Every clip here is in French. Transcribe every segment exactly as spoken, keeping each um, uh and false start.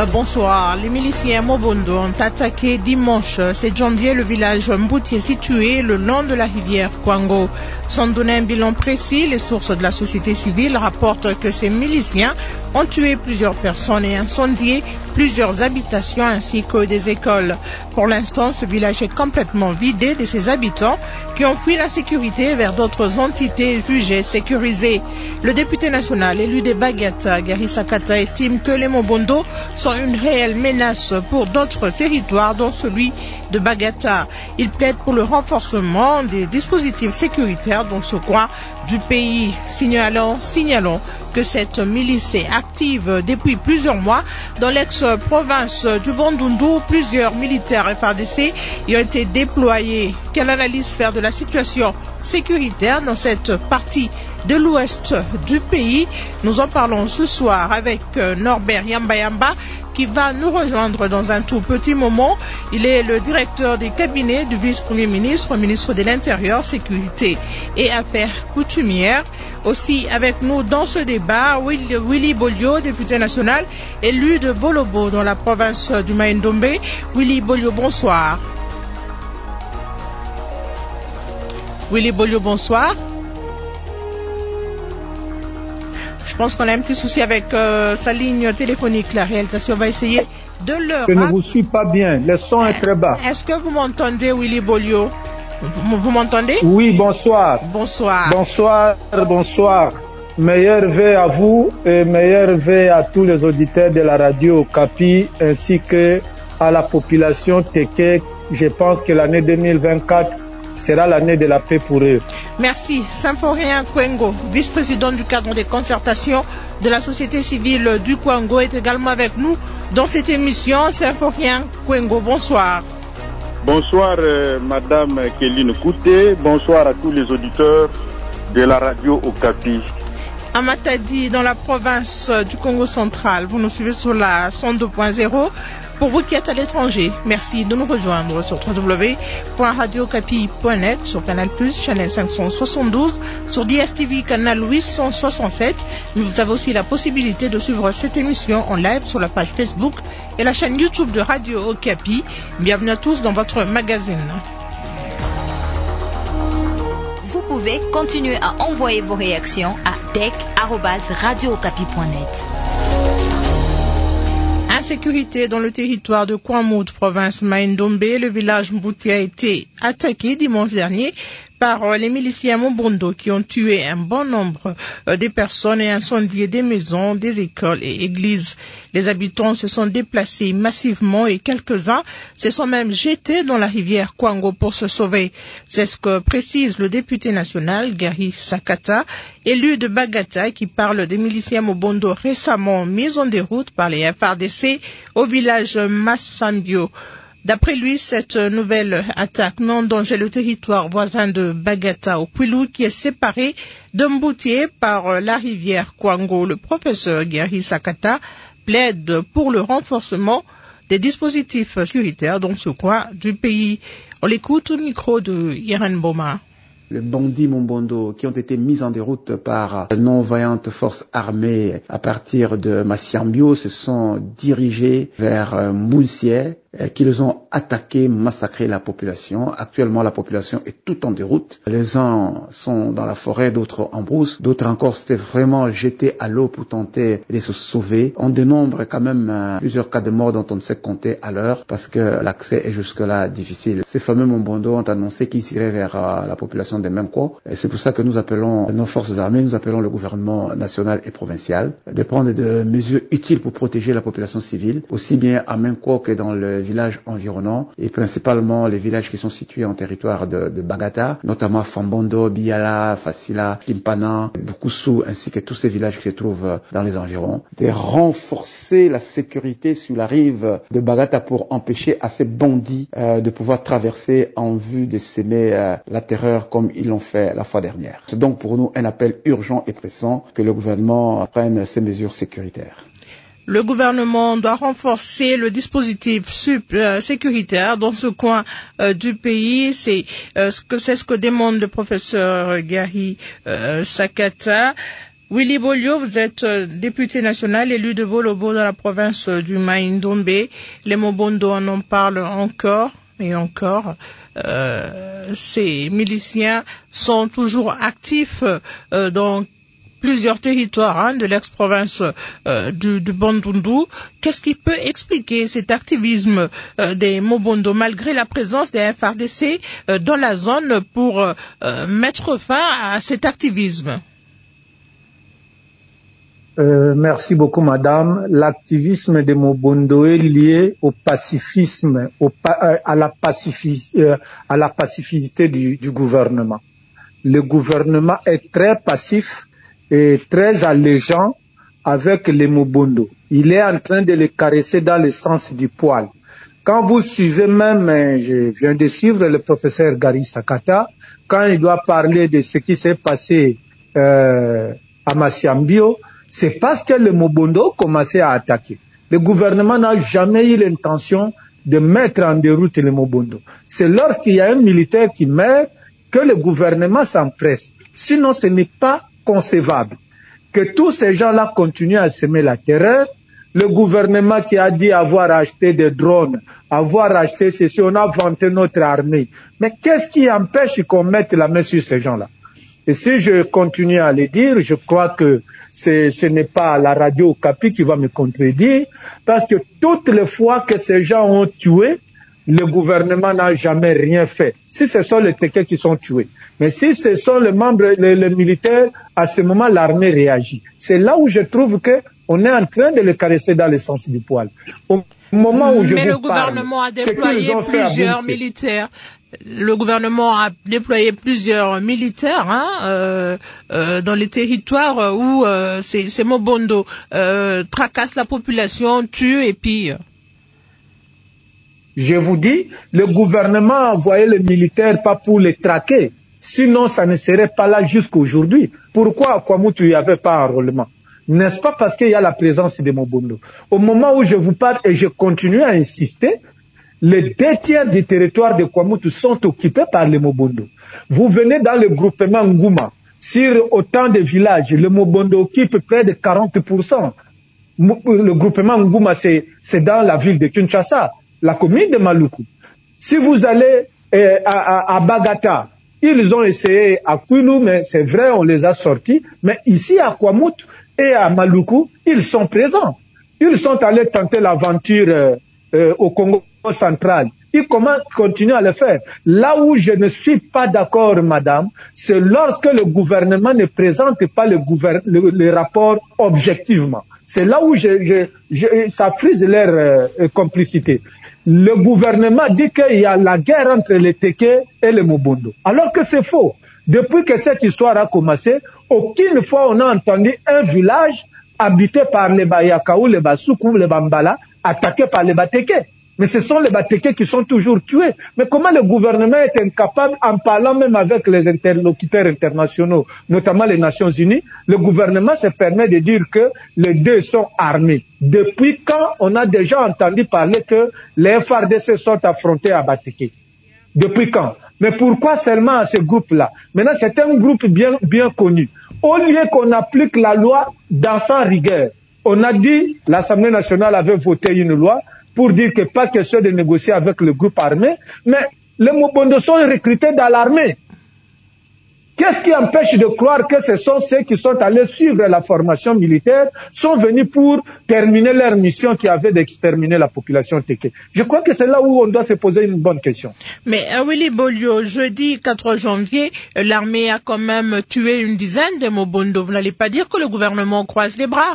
Euh, bonsoir. Les miliciens Mobondo ont attaqué dimanche sept janvier le village Mboutié situé le long de la rivière Kwango. Sans donner un bilan précis, les sources de la société civile rapportent que ces miliciens ont tué plusieurs personnes et incendié plusieurs habitations ainsi que des écoles. Pour l'instant, ce village est complètement vidé de ses habitants qui ont fui l'insécurité vers d'autres entités jugées sécurisées. Le député national élu de Bagata, Gary Sakata, estime que les Mobondo sont une réelle menace pour d'autres territoires, dont celui de Bagata. Il plaide pour le renforcement des dispositifs sécuritaires dans ce coin du pays. Signalons, signalons que cette milice est active depuis plusieurs mois dans l'ex-province du Bandundu. Plusieurs militaires F A R D C y ont été déployés. Quelle analyse faire de la situation sécuritaire dans cette partie de l'ouest du pays? Nous en parlons ce soir avec Norbert Yamba Yamba qui va nous rejoindre dans un tout petit moment. Il est le directeur des cabinets du vice-premier ministre, ministre de l'Intérieur, Sécurité et Affaires coutumières. Aussi avec nous dans ce débat, Willy, Willy Bolio, député national, élu de Bolobo dans la province du Maïndombe. Willy Bolio, bonsoir. Willy Bolio, bonsoir. Je pense qu'on a un petit souci avec euh, sa ligne téléphonique. La réalisation va essayer de le... Je ne vous suis pas bien. Le son est très bas. Est-ce que vous m'entendez, Willy Bolio? Vous, vous m'entendez? Oui, bonsoir. Bonsoir. Bonsoir, bonsoir. Meilleur vœu à vous et meilleur vœu à tous les auditeurs de la radio Okapi ainsi que à la population Teke. Je pense que l'année deux mille vingt-quatre sera l'année de la paix pour eux. Merci. Symphorien Kwengo, vice-président du cadre des concertations de la société civile du Kwango, est également avec nous dans cette émission. Symphorien Kwengo, bonsoir. Bonsoir, euh, Madame Kéline Kouté. Bonsoir à tous les auditeurs de la radio Okapi. À Matadi, dans la province du Congo central, vous nous suivez sur la cent deux point zéro. Pour vous qui êtes à l'étranger, merci de nous rejoindre sur w w w point radio okapi point net, sur Canal plus, Channel cinq cent soixante-douze, sur D S T V, Canal huit cent soixante-sept. Mais vous avez aussi la possibilité de suivre cette émission en live sur la page Facebook et la chaîne YouTube de Radio Okapi. Bienvenue à tous dans votre magazine. Vous pouvez continuer à envoyer vos réactions à dec arobase radio okapi point net. Insécurité dans le territoire de Kwanmout, province Maïndombe. Le village Mbouti a été attaqué dimanche dernier par les miliciens Mobondo qui ont tué un bon nombre de personnes et incendié des maisons, des écoles et églises. Les habitants se sont déplacés massivement et quelques-uns se sont même jetés dans la rivière Kwango pour se sauver. C'est ce que précise le député national Gary Sakata, élu de Bagata, qui parle des miliciens Mobondo récemment mis en déroute par les F A R D C au village Massambio. D'après lui, cette nouvelle attaque met en danger le territoire voisin de Bagata au Kwilu qui est séparé de Mboutié par la rivière Kwango. Le professeur Gary Sakata plaide pour le renforcement des dispositifs sécuritaires dans ce coin du pays. On l'écoute au micro de Irène Boma. Les bandits Mobondo qui ont été mis en déroute par de non-voyantes forces armées à partir de Massiambio se sont dirigés vers Mounsier, qui les ont attaqués, massacré la population. Actuellement, la population est toute en déroute. Les uns sont dans la forêt, d'autres en brousse, d'autres encore s'étaient vraiment jetés à l'eau pour tenter de se sauver. On dénombre quand même euh, plusieurs cas de mort dont on ne sait compter à l'heure parce que l'accès est jusque-là difficile. Ces fameux Mobondo ont annoncé qu'ils iraient vers euh, la population de Memko. Et c'est pour ça que nous appelons nos forces armées, nous appelons le gouvernement national et provincial de prendre des mesures utiles pour protéger la population civile, aussi bien à Memko que dans le villages environnants et principalement les villages qui sont situés en territoire de, de Bagata, notamment Fambondo, Biala, Fasila, Timpana, Bukusu, ainsi que tous ces villages qui se trouvent dans les environs, de renforcer la sécurité sur la rive de Bagata pour empêcher à ces bandits euh, de pouvoir traverser en vue de s'aimer euh, la terreur comme ils l'ont fait la fois dernière. C'est donc pour nous un appel urgent et pressant que le gouvernement prenne ces mesures sécuritaires. Le gouvernement doit renforcer le dispositif sup, euh, sécuritaire dans ce coin euh, du pays. C'est euh, ce que c'est ce que demande le professeur Gary euh, Sakata. Willy Bolio, vous êtes député national élu de Bolobo dans la province du Maïndombe. Les Mobondo en en parlent encore et encore. Euh, ces miliciens sont toujours actifs euh, dans plusieurs territoires hein, de l'ex-province euh, du, du Bandundu. Qu'est-ce qui peut expliquer cet activisme euh, des Mobondo malgré la présence des F R D C euh, dans la zone pour euh, mettre fin à cet activisme? Euh, merci beaucoup, madame. L'activisme des Mobondo est lié au pacifisme, au pa à, la pacifi euh, à la pacificité du, du gouvernement. Le gouvernement est très passif et très allégeant avec les Mobondo. Il est en train de les caresser dans le sens du poil. Quand vous suivez même, je viens de suivre le professeur Gary Sakata, quand il doit parler de ce qui s'est passé euh, à Massiambio, c'est parce que le Mobondo commençait à attaquer. Le gouvernement n'a jamais eu l'intention de mettre en déroute le Mobondo. C'est lorsqu'il y a un militaire qui meurt que le gouvernement s'empresse. Sinon, ce n'est pas concevable que tous ces gens-là continuent à semer la terreur. Le gouvernement qui a dit avoir acheté des drones, avoir acheté ceci, on a vanté notre armée. Mais qu'est-ce qui empêche qu'on mette la main sur ces gens-là? Et si je continue à le dire, je crois que ce n'est pas la radio Okapi qui va me contredire, parce que toutes les fois que ces gens ont tué, le gouvernement n'a jamais rien fait. Si ce sont les Tékés qui sont tués. Mais si ce sont les membres, les, les militaires, à ce moment, l'armée réagit. C'est là où je trouve que on est en train de les caresser dans le sens du poil. Au moment où je Mais vous le gouvernement parle, a déployé plusieurs militaires. Le gouvernement a déployé plusieurs militaires hein, euh, euh, dans les territoires où euh, ces, ces Mobondo euh, tracassent la population, tuent et pillent. Je vous dis, le gouvernement a envoyé les militaires pas pour les traquer. Sinon, ça ne serait pas là jusqu'aujourd'hui. Pourquoi à Kwamutu il n'y avait pas enrôlement? N'est-ce pas parce qu'il y a la présence des Mobondo? Au moment où je vous parle, et je continue à insister, les deux tiers du territoire de Kwamutu sont occupés par les Mobondo. Vous venez dans le groupement Ngouma. Sur autant de villages, le Mobondo occupe près de quarante pour cent. Le groupement Ngouma, c'est dans la ville de Kinshasa, la commune de Maluku. Si vous allez euh, à, à, à Bagata, ils ont essayé à Kwilu, mais c'est vrai, on les a sortis. Mais ici, à Kwamutu et à Maluku, ils sont présents. Ils sont allés tenter l'aventure euh, euh, au Congo central. Ils continuent à le faire. Là où je ne suis pas d'accord, madame, c'est lorsque le gouvernement ne présente pas le, le, le rapport objectivement. C'est là où je, je, je, ça frise leur euh, complicité. Le gouvernement dit qu'il y a la guerre entre les Tékés et les Mobondo. Alors que c'est faux. Depuis que cette histoire a commencé, aucune fois on a entendu un village habité par les Bayakaou, les Basoukou, les Bambala, attaqué par les Batékés. Mais ce sont les Batékés qui sont toujours tués. Mais comment le gouvernement est incapable, en parlant même avec les interlocuteurs internationaux, notamment les Nations Unies, le gouvernement se permet de dire que les deux sont armés. Depuis quand on a déjà entendu parler que les F R D C sont affrontés à Batéké? Depuis quand? Mais pourquoi seulement à ce groupe-là? Maintenant, c'est un groupe bien, bien connu. Au lieu qu'on applique la loi dans sa rigueur, on a dit, l'Assemblée nationale avait voté une loi pour dire que pas question de négocier avec le groupe armé, mais les Mobondo sont recrutés dans l'armée. Qu'est-ce qui empêche de croire que ce sont ceux qui sont allés suivre la formation militaire, sont venus pour terminer leur mission qui avait d'exterminer la population Téké? Je crois que c'est là où on doit se poser une bonne question. Mais euh, Willy Bolio, jeudi quatre janvier, euh, l'armée a quand même tué une dizaine de Mobondo. Vous n'allez pas dire que le gouvernement croise les bras?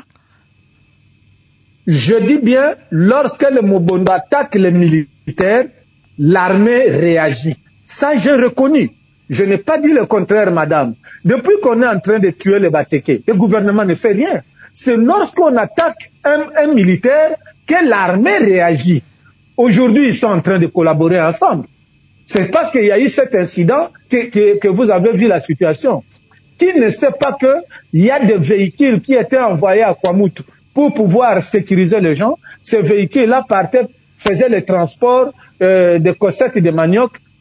Je dis bien, lorsque le Mobondo attaque les militaires, l'armée réagit. Ça, j'ai reconnu. Je n'ai pas dit le contraire, madame. Depuis qu'on est en train de tuer les Batékés, le gouvernement ne fait rien. C'est lorsqu'on attaque un, un militaire que l'armée réagit. Aujourd'hui, ils sont en train de collaborer ensemble. C'est parce qu'il y a eu cet incident que, que, que vous avez vu la situation. Qui ne sait pas qu'il y a des véhicules qui étaient envoyés à Kwamutu pour pouvoir sécuriser les gens? Ces véhicules-là partaient, faisaient le transport euh, de cossettes et de manioc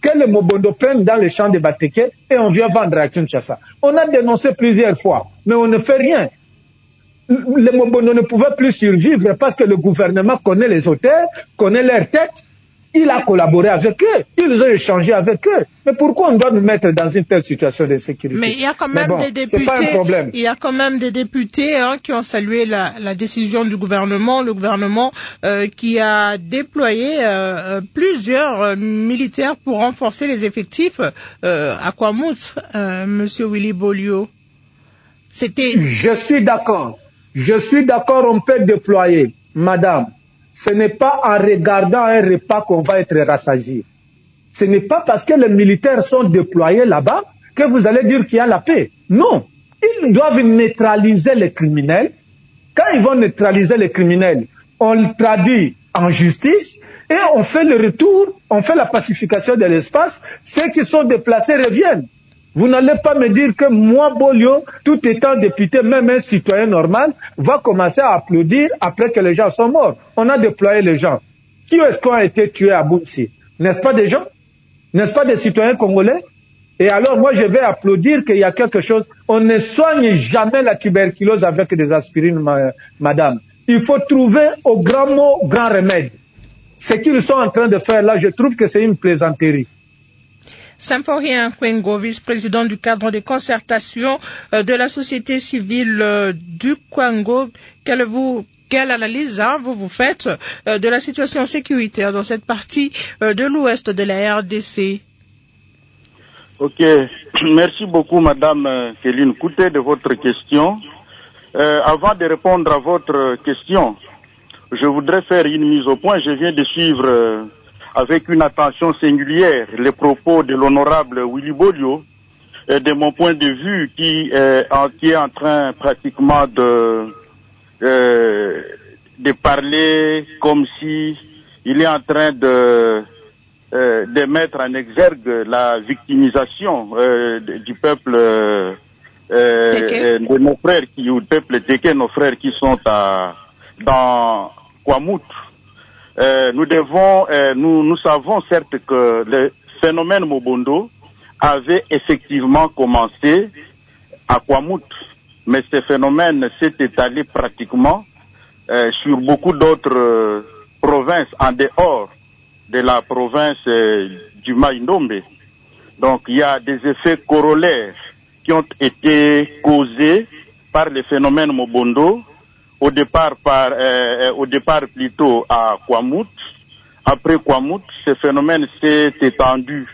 que les Mobondo prennent dans les champs de Bateke et on vient vendre à Kinshasa. On a dénoncé plusieurs fois, mais on ne fait rien. Les Mobondo ne pouvaient plus survivre parce que le gouvernement connaît les auteurs, connaît leur tête. Il a collaboré avec eux, ils ont échangé avec eux. Mais pourquoi on doit nous mettre dans une telle situation de sécurité? Mais il y a quand même bon, des députés. Pas un problème. Il y a quand même des députés hein, qui ont salué la, la décision du gouvernement, le gouvernement euh, qui a déployé euh, plusieurs euh, militaires pour renforcer les effectifs euh, à Kwamouth, euh, Monsieur Willy Bolio. C'était. Je suis d'accord. Je suis d'accord. On peut déployer, Madame. Ce n'est pas en regardant un repas qu'on va être rassasié. Ce n'est pas parce que les militaires sont déployés là-bas que vous allez dire qu'il y a la paix. Non. Ils doivent neutraliser les criminels. Quand ils vont neutraliser les criminels, on le traduit en justice et on fait le retour, on fait la pacification de l'espace. Ceux qui sont déplacés reviennent. Vous n'allez pas me dire que moi, Bolio, tout étant député, même un citoyen normal, va commencer à applaudir après que les gens sont morts. On a déployé les gens. Qui est-ce qui a été tué à Boutsi? N'est-ce pas des gens? N'est-ce pas des citoyens congolais? Et alors, moi, je vais applaudir qu'il y a quelque chose. On ne soigne jamais la tuberculose avec des aspirines, ma, madame. Il faut trouver au grand mot, grand remède. Ce qu'ils sont en train de faire là, je trouve que c'est une plaisanterie. Symphorien Kwengo, vice-président du cadre de concertation euh, de la société civile euh, du Congo, quelle, vous, quelle analyse hein, vous vous faites euh, de la situation sécuritaire dans cette partie euh, de l'ouest de la R D C? Ok, merci beaucoup Madame Kéline Kouté de votre question. Euh, avant de répondre à votre question, je voudrais faire une mise au point. Je viens de suivre euh, avec une attention singulière les propos de l'honorable Willy Bolio, euh, de mon point de vue, qui, euh, en, qui est en train pratiquement de, euh, de parler comme si il est en train de, euh, de mettre en exergue la victimisation euh, du peuple euh, euh, de nos frères, qui, ou du peuple Téké, nos frères qui sont à, dans Kwamouth. Euh, nous devons, euh, nous, nous savons certes que le phénomène Mobondo avait effectivement commencé à Kwamouth, mais ce phénomène s'est étalé pratiquement euh, sur beaucoup d'autres euh, provinces en dehors de la province euh, du Maïndombe. Donc il y a des effets corollaires qui ont été causés par le phénomène Mobondo. Au départ, par, euh, au départ plutôt à Kwamouth. Après Kwamouth, ce phénomène s'est étendu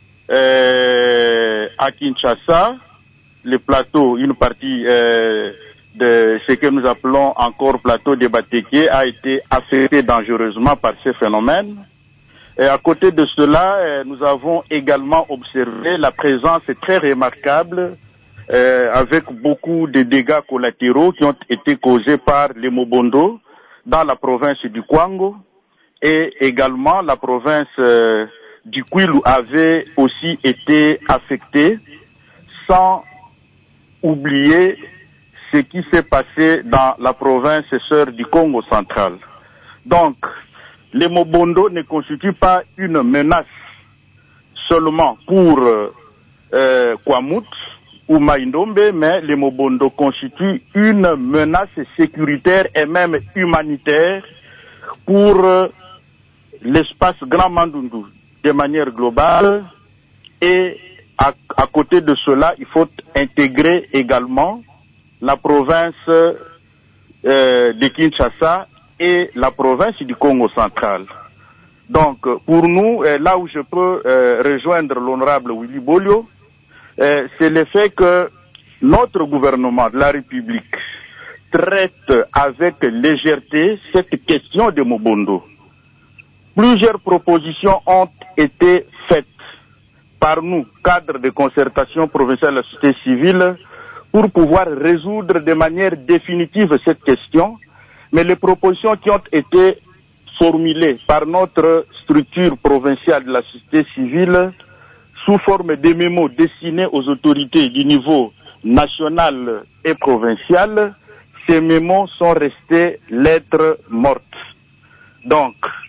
euh, à Kinshasa, le plateau, une partie euh, de ce que nous appelons encore plateau de Bateke a été affecté dangereusement par ce phénomène. Et à côté de cela, euh, nous avons également observé la présence très remarquable Euh, avec beaucoup de dégâts collatéraux qui ont été causés par les Mobondo dans la province du Kwango, et également la province euh, du Kwilu avait aussi été affectée, sans oublier ce qui s'est passé dans la province sœur du Congo central. Donc, les Mobondo ne constituent pas une menace seulement pour euh, Kwamouth ou Maïndombe, mais les Mobondo constituent une menace sécuritaire et même humanitaire pour euh, l'espace Grand Mandundu de manière globale. Et à, à côté de cela, il faut intégrer également la province euh, de Kinshasa et la province du Congo central. Donc, pour nous, euh, là où je peux euh, rejoindre l'honorable Willy Bolio, Euh, c'est le fait que notre gouvernement de la République traite avec légèreté cette question de Mobondo. Plusieurs propositions ont été faites par nous, cadres de concertation provinciale de la société civile, pour pouvoir résoudre de manière définitive cette question, mais les propositions qui ont été formulées par notre structure provinciale de la société civile sous forme de mémos destinés aux autorités du niveau national et provincial, ces mémos sont restés lettres mortes. Donc,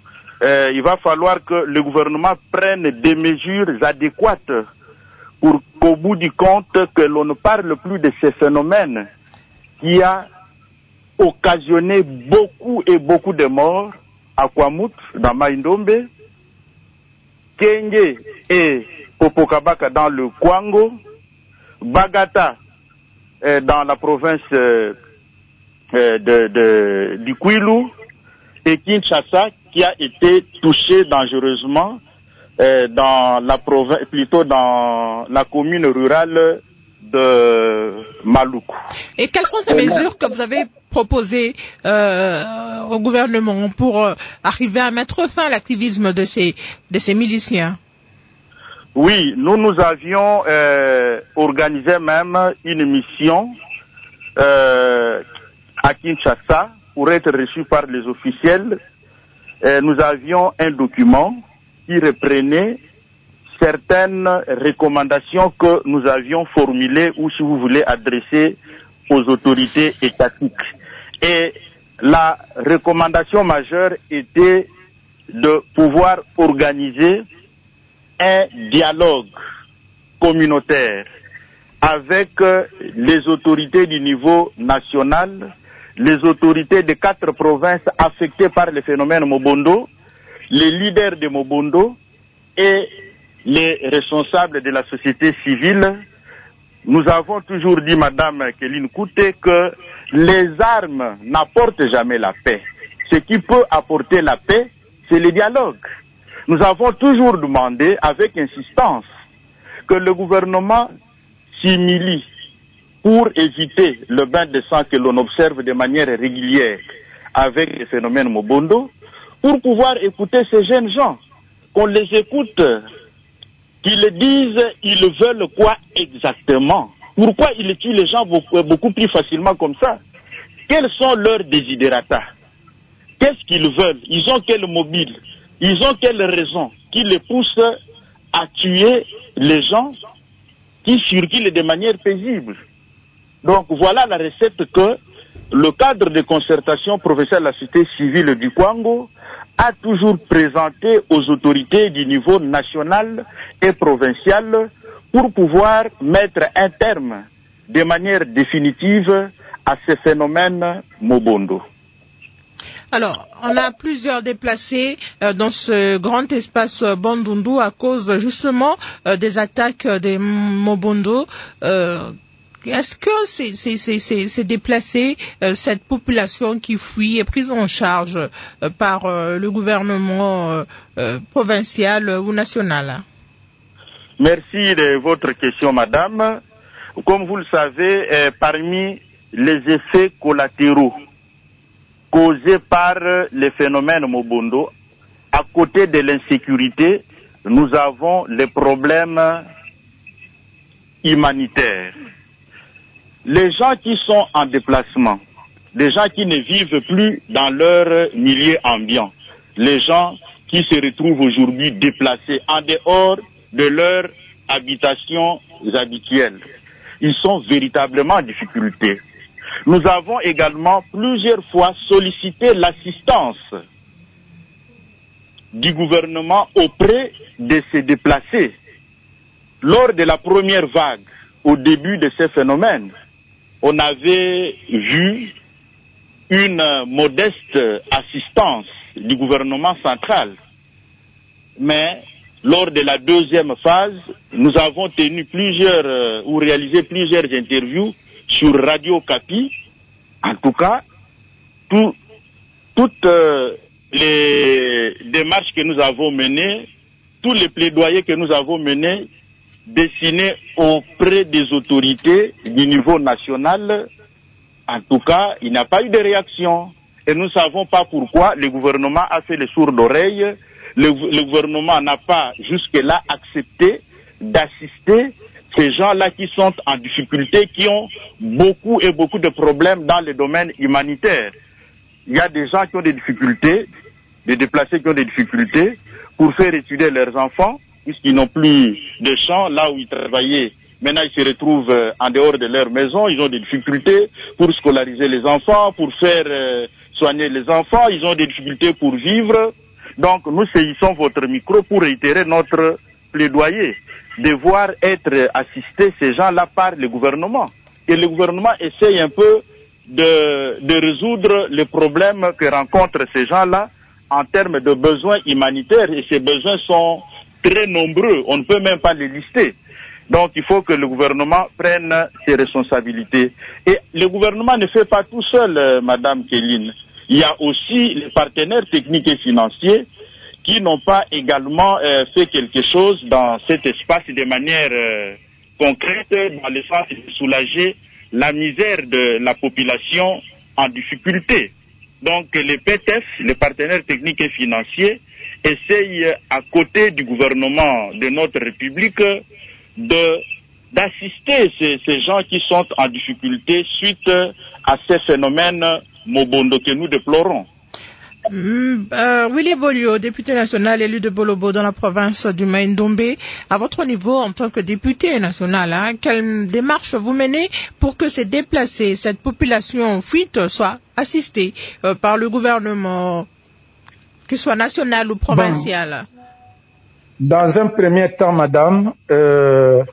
euh, il va falloir que le gouvernement prenne des mesures adéquates pour qu'au bout du compte, que l'on ne parle plus de ces phénomènes qui a occasionné beaucoup et beaucoup de morts à Kwamut, dans Maïndombe, Kenge et Popokabaka dans le Kwango, Bagata euh, dans la province euh, de, de, du Kwilu, et Kinshasa qui a été touché dangereusement euh, dans la province, plutôt dans la commune rurale de Maluku. Et quelles sont ces mesures que vous avez proposées euh, au gouvernement pour euh, arriver à mettre fin à l'activisme de ces, de ces miliciens? Oui, nous nous avions euh, organisé même une mission euh, à Kinshasa pour être reçus par les officiels. Euh, nous avions un document qui reprenait certaines recommandations que nous avions formulées ou, si vous voulez, adressées aux autorités étatiques. Et la recommandation majeure était de pouvoir organiser un dialogue communautaire avec les autorités du niveau national, les autorités des quatre provinces affectées par le phénomène Mobondo, les leaders de Mobondo et les responsables de la société civile. Nous avons toujours dit, Madame Kéline Kouté, que les armes n'apportent jamais la paix. Ce qui peut apporter la paix, c'est le dialogue. Nous avons toujours demandé, avec insistance, que le gouvernement s'humilie pour éviter le bain de sang que l'on observe de manière régulière avec le phénomène Mobondo, pour pouvoir écouter ces jeunes gens, qu'on les écoute, qu'ils disent ils veulent quoi exactement. Pourquoi ils tuent les gens beaucoup, beaucoup plus facilement comme ça? Quels sont leurs desiderata? Qu'est-ce qu'ils veulent? Ils ont quel mobile? Ils ont quelle raison qui les pousse à tuer les gens qui circulent de manière paisible? Donc voilà la recette que le cadre de concertation professionnelle de la société civile du Kwango a toujours présenté aux autorités du niveau national et provincial pour pouvoir mettre un terme de manière définitive à ces phénomènes Mobondo. Alors, on a plusieurs déplacés euh, dans ce grand espace euh, Bandundu à cause justement euh, des attaques euh, des Mobondo. Euh, Est-ce que ces, ces, ces, ces, ces déplacés, euh, cette population qui fuit, est prise en charge euh, par euh, le gouvernement euh, euh, provincial ou national? Merci de votre question, Madame. Comme vous le savez, euh, parmi les effets collatéraux causés par les phénomènes Mobondo, à côté de l'insécurité, nous avons les problèmes humanitaires. Les gens qui sont en déplacement, les gens qui ne vivent plus dans leur milieu ambiant, les gens qui se retrouvent aujourd'hui déplacés en dehors de leur habitation habituelle, ils sont véritablement en difficulté. Nous avons également plusieurs fois sollicité l'assistance du gouvernement auprès de ces déplacés. Lors de la première vague, au début de ces phénomènes, on avait vu une modeste assistance du gouvernement central. Mais lors de la deuxième phase, nous avons tenu plusieurs euh, ou réalisé plusieurs interviews sur Radio Kapi. En tout cas, tout, toutes euh, les démarches que nous avons menées, tous les plaidoyers que nous avons menés, destinés auprès des autorités du niveau national, en tout cas, il n'y a pas eu de réaction. Et nous ne savons pas pourquoi le gouvernement a fait les sourdes oreilles. Le, le gouvernement n'a pas jusque-là accepté d'assister ces gens-là qui sont en difficulté, qui ont beaucoup et beaucoup de problèmes dans le domaine humanitaire. Il y a des gens qui ont des difficultés, des déplacés qui ont des difficultés pour faire étudier leurs enfants, puisqu'ils n'ont plus de champs là où ils travaillaient. Maintenant, ils se retrouvent euh, en dehors de leur maison, ils ont des difficultés pour scolariser les enfants, pour faire euh, soigner les enfants, ils ont des difficultés pour vivre. Donc nous saisissons votre micro pour réitérer notre plaidoyer, devoir être assisté ces gens-là par le gouvernement. Et le gouvernement essaye un peu de, de résoudre les problèmes que rencontrent ces gens-là en termes de besoins humanitaires. Et ces besoins sont très nombreux, on ne peut même pas les lister. Donc il faut que le gouvernement prenne ses responsabilités. Et le gouvernement ne fait pas tout seul, euh, Madame Kéline. Il y a aussi les partenaires techniques et financiers qui n'ont pas également euh, fait quelque chose dans cet espace de manière euh, concrète, dans le sens de soulager la misère de la population en difficulté. Donc les P T F, les partenaires techniques et financiers, essayent à côté du gouvernement de notre République de d'assister ces, ces gens qui sont en difficulté suite à ces phénomènes Mobondo que nous déplorons. Mmh, euh, Willy Bolio, député national élu de Bolobo dans la province du Maine-Dombe, à votre niveau en tant que député national, hein, quelle démarche vous menez pour que ces déplacés, cette population en fuite soit assistée euh, par le gouvernement, qu'il soit national ou provincial? Bon, dans un premier temps, madame, euh,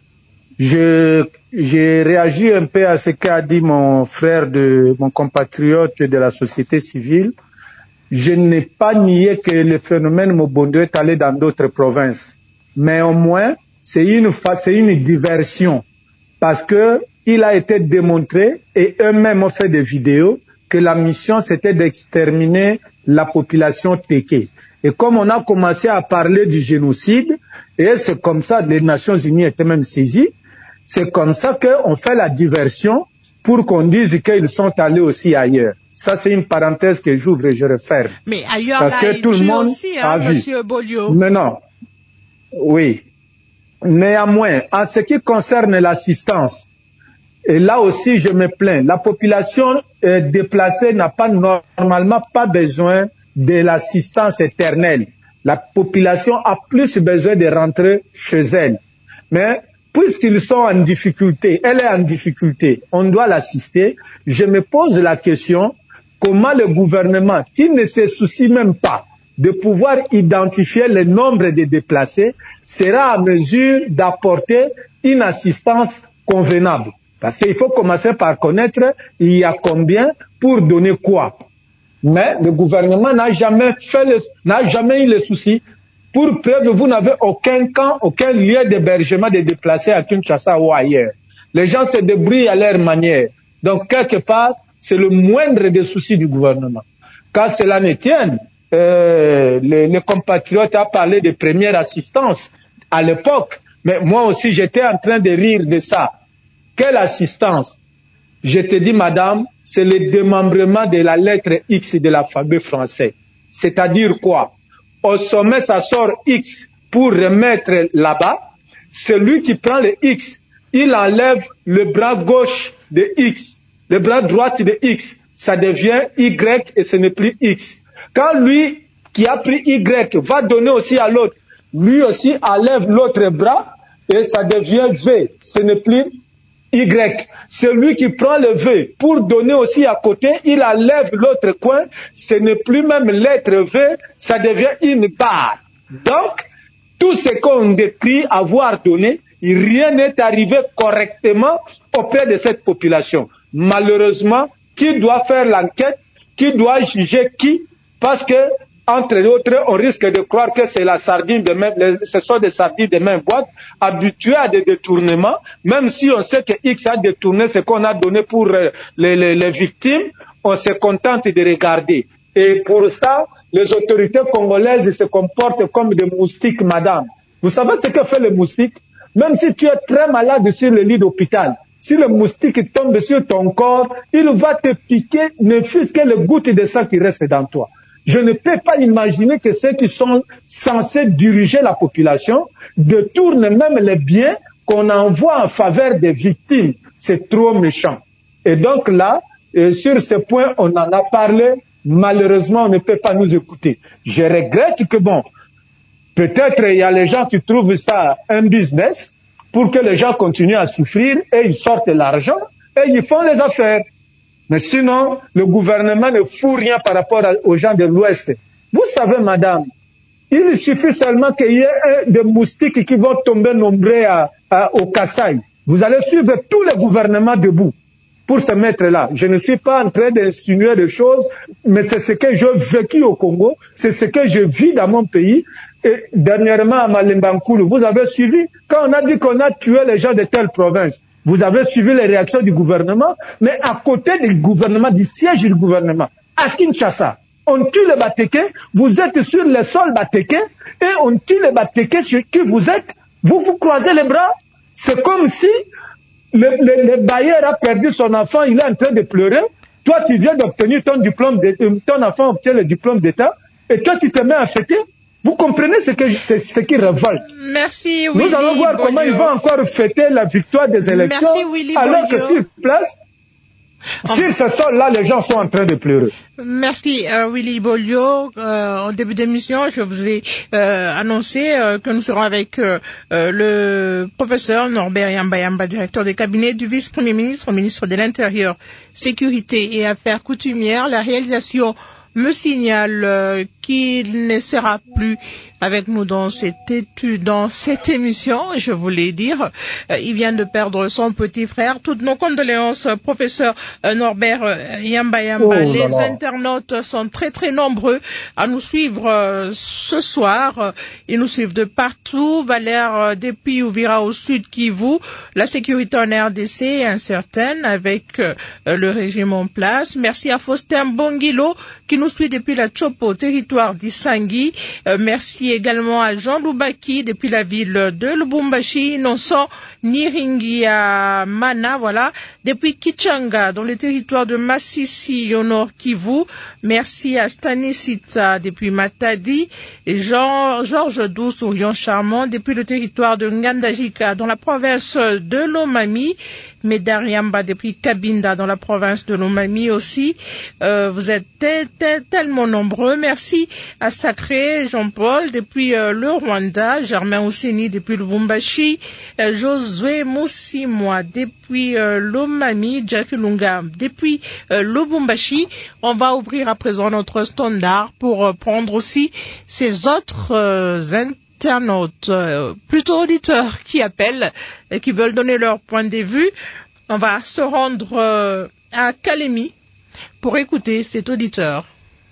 je, j'ai réagi un peu à ce qu'a dit mon frère, de mon compatriote de la société civile. Je n'ai pas nié que le phénomène Mobondo est allé dans d'autres provinces. Mais au moins, c'est une, c'est une diversion. Parce que il a été démontré, et eux-mêmes ont fait des vidéos, que la mission c'était d'exterminer la population Téké. Et comme on a commencé à parler du génocide, et c'est comme ça, les Nations Unies étaient même saisies, c'est comme ça qu'on fait la diversion pour qu'on dise qu'ils sont allés aussi ailleurs. Ça, c'est une parenthèse que j'ouvre et je referme. Mais ailleurs, parce que tout le monde aussi, hein, a vu. Monsieur Bolio. Mais non. Oui. Néanmoins, en ce qui concerne l'assistance, et là aussi je me plains, la population euh, déplacée n'a pas normalement pas besoin de l'assistance éternelle. La population a plus besoin de rentrer chez elle. Mais puisqu'ils sont en difficulté, elle est en difficulté, on doit l'assister. Je me pose la question, comment le gouvernement, qui ne se soucie même pas de pouvoir identifier le nombre de déplacés, sera à mesure d'apporter une assistance convenable. Parce qu'il faut commencer par connaître il y a combien pour donner quoi. Mais le gouvernement n'a jamais fait le, n'a jamais eu le souci. Pour preuve, vous n'avez aucun camp, aucun lieu d'hébergement de déplacés à Kinshasa ou ailleurs. Les gens se débrouillent à leur manière. Donc, quelque part, c'est le moindre des soucis du gouvernement. Quand cela ne tienne, euh, les, les compatriotes ont parlé de première assistance à l'époque. Mais moi aussi, j'étais en train de rire de ça. Quelle assistance? Je te dis, madame, c'est le démembrement de la lettre X de l'alphabet français. C'est-à-dire quoi? Au sommet, ça sort X pour remettre là-bas. Celui qui prend le X, il enlève le bras gauche de X, le bras droit de X. Ça devient Y et ce n'est plus X. Quand lui qui a pris Y va donner aussi à l'autre, lui aussi enlève l'autre bras et ça devient V. Ce n'est plus Y. Celui qui prend le V pour donner aussi à côté, il enlève l'autre coin, ce n'est plus même lettre V, ça devient une barre. Donc, tout ce qu'on décrit avoir donné, rien n'est arrivé correctement auprès de cette population. Malheureusement, qui doit faire l'enquête, qui doit juger qui, parce que entre autres, on risque de croire que c'est la sardine de même, ce sont des sardines de même boîte, habituées à des détournements, même si on sait que X a détourné ce qu'on a donné pour les, les, les victimes, on se contente de regarder. Et pour ça, les autorités congolaises se comportent comme des moustiques, madame. Vous savez ce que fait le moustique? Même si tu es très malade sur le lit d'hôpital, si le moustique tombe sur ton corps, il va te piquer, ne fût-ce que le goutte de sang qui reste dans toi. Je ne peux pas imaginer que ceux qui sont censés diriger la population détournent même les biens qu'on envoie en faveur des victimes. C'est trop méchant. Et donc là, et sur ce point, on en a parlé. Malheureusement, on ne peut pas nous écouter. Je regrette que bon, peut-être il y a les gens qui trouvent ça un business pour que les gens continuent à souffrir et ils sortent l'argent et ils font les affaires. Mais sinon, le gouvernement ne fout rien par rapport aux gens de l'Ouest. Vous savez, madame, il suffit seulement qu'il y ait un, des moustiques qui vont tomber nombreux à, à, au Kasaï. Vous allez suivre tous les gouvernements debout pour se mettre là. Je ne suis pas en train d'insinuer des choses, mais c'est ce que j'ai vécu au Congo, c'est ce que je vis dans mon pays. Et dernièrement, à Malembankulu, vous avez suivi, quand on a dit qu'on a tué les gens de telle province, vous avez suivi les réactions du gouvernement, mais à côté du gouvernement, du siège du gouvernement, à Kinshasa, on tue les Batékés, vous êtes sur le sol Batéké, et on tue les Batékés sur qui vous êtes, vous vous croisez les bras, c'est comme si le, le, le bailleur a perdu son enfant, il est en train de pleurer, toi tu viens d'obtenir ton diplôme, de, ton enfant obtient le diplôme d'État, et toi tu te mets à fêter. Vous comprenez ce, que, ce, ce qui révolte. Merci, Willy Nous allons voir Bolio. Comment ils vont encore fêter la victoire des élections, Merci, Willy alors Bolio. que sur place, sur ce sol-là, les gens sont en train de pleurer. Merci, euh, Willy Bolio. Euh, au début d'émission, je vous ai euh, annoncé euh, que nous serons avec euh, euh, le professeur Norbert Yamba Yamba, directeur des cabinets du vice-premier ministre, ministre de l'Intérieur, Sécurité et Affaires coutumières. La réalisation me signale euh, qu'il ne sera plus avec nous dans cette étude, dans cette émission, je voulais dire. Euh, il vient de perdre son petit frère. Toutes nos condoléances, professeur euh, Norbert euh, Yamba Yamba. Oh Les là là. internautes sont très très nombreux à nous suivre euh, ce soir. Ils nous suivent de partout. Valère euh, depuis Ouvira au sud Kivu. La sécurité en R D C est incertaine avec euh, le régime en place. Merci à Faustin Bongilo qui nous suit depuis la Chopo, territoire d'Isangui. Euh, merci également à Jean Loubaki depuis la ville de Lubumbashi, Innocent Niringia Mana, voilà, depuis Kichanga, dans le territoire de Massissi, au nord Kivu. Merci à Stanisita depuis Matadi, et Jean, Georges Douce, Orion Charmant, depuis le territoire de Ngandajika, dans la province de Lomami. Medariamba depuis Kabinda, dans la province de Lomami aussi. Euh, vous êtes tel, tel, tellement nombreux. Merci à Sacré Jean-Paul depuis euh, le Rwanda, Germain Ousseni depuis Lubumbashi, euh, Josué Moussimwa depuis euh, Lomami, Jackie Lunga depuis euh, Lubumbashi. On va ouvrir à présent notre standard pour euh, prendre aussi ces autres euh, internautes, euh, plutôt auditeurs qui appellent et qui veulent donner leur point de vue. On va se rendre euh, à Kalemi pour écouter cet auditeur.